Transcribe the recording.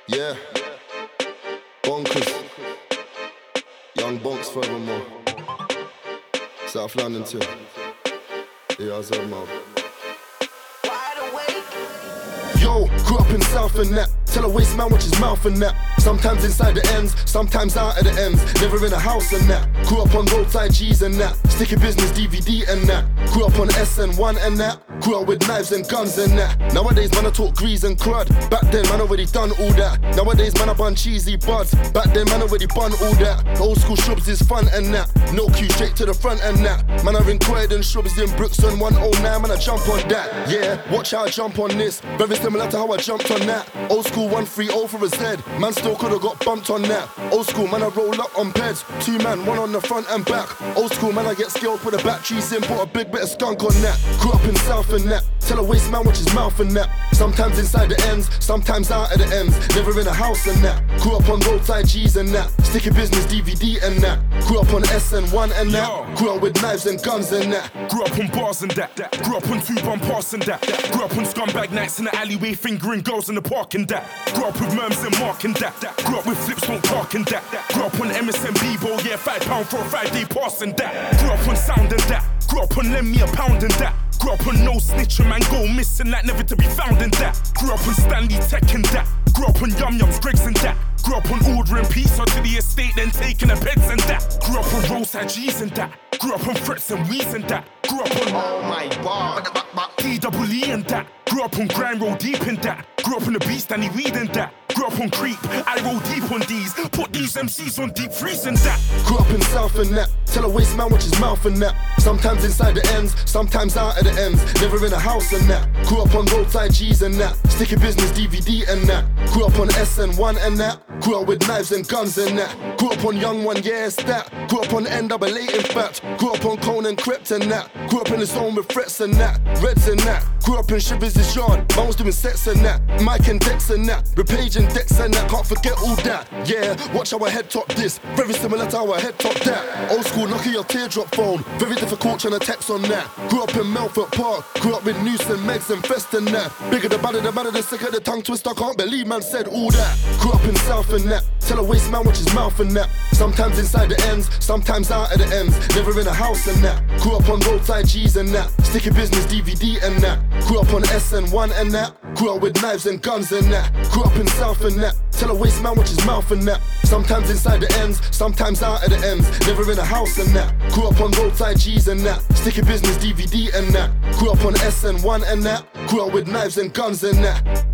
Yeah, bonkers. Young bonks forevermore. South London too. Yeah, I was out mouth. Yo, grew up in South and that. Tell a waste man watch his mouth and that. Sometimes inside the ends, sometimes out of the ends. Never in a house and that. Grew up on roadside G's and that. Sticky business DVD and that. Grew up on SN1 and that. Grew up with knives and guns and that. Nowadays man I talk grease and crud. Back then man already done all that. Nowadays man I bun cheesy buds. Back then man already bun all that. The old school shrubs is fun and that. No queue straight to the front and that. Man I inquired and shrubs in Brookston 109. Man I jump on that. Yeah, watch how I jump on this. Very similar to how I jumped on that. Old school 130 for a Z. Man still could've got bumped on that. Old school man I roll up on beds. 2 man, 1 on the front and back. Old school man I get skilled, put the batteries in, put a big bit of skunk on that. Grew up in South and that. Tell a waste man watch his mouth and that. Sometimes inside the ends, sometimes out of the ends. Never in a house and that. Grew up on roadside G's and that. Sticky business DVD and that. Grew up on SN1 and that. Grew up with knives and guns and that. Grew up on bars and that. Grew up on 2-bum pass and that. Grew up on scumbag nights in the alleyway, fingering girls in the park and that. Grew up with Merms and Mark and that. Grew up with Flips don't talk and that. Grew up on MSN Bebo, yeah, £5 for a Friday pass and that. Grew up on sound and that. Grew up on lend me a pound and that. Grew up on no snitching, man, go missing like never to be found in that. Grew up on Stanley Tech and that. Grew up on Yum Yums, Greggs and that. Grew up on ordering pizza to the estate, then taking the beds and that. Grew up on roadside G's and that. Grew up on Fritz and Weez and that. Grew up on Oh my god. DEE and that. Grew up on Grind Roll Deep in that. Grew up on the Beast and the Weed and that. Grew up on Creep, I roll deep on these. Put these MCs on deep freeze and that. Grew up in South and that. Tell a waste man watch his mouth and that. Sometimes inside the ends, sometimes out of the ends. Never in a house and that. Grew up on roadside G's and that. Sticky business DVD and that. Grew up on SN1 and that. Grew up with knives and guns and that. Grew up on Young One, yeah, it's that. Grew up on NAA in fact. Grew up on Conan Crypt and that. Grew up in the zone with threats and that. Reds and that. Grew up in Shivers' yard. Man was doing sets and that. Mike and Dex and that. Repage and Dex and that. Can't forget all that. Yeah, watch how I head top this. Very similar to how I head top that. Old school Nokia teardrop phone. Very difficult trying to text on that. Grew up in Melfort Park. Grew up with Noose and Megs and Fest and that. Bigger the badder the sick of the tongue twister. Can't believe man said all that. Grew up in South and that. Tell a waste man watch his mouth and that. Sometimes inside the ends, sometimes out of the ends. Never in a house and that. Grew up on roadside G's and that. Sticky business DVD and that. Grew up on SN1 and that. Grew up with knives and guns and that. Grew up in South and that. Tell a waste man watch his mouth and that. Sometimes inside the ends, sometimes out of the ends. Never in a house and that. Grew up on roadside G's and that. Sticky business DVD and that. Grew up on SN1 and that. Grew up with knives and guns and that.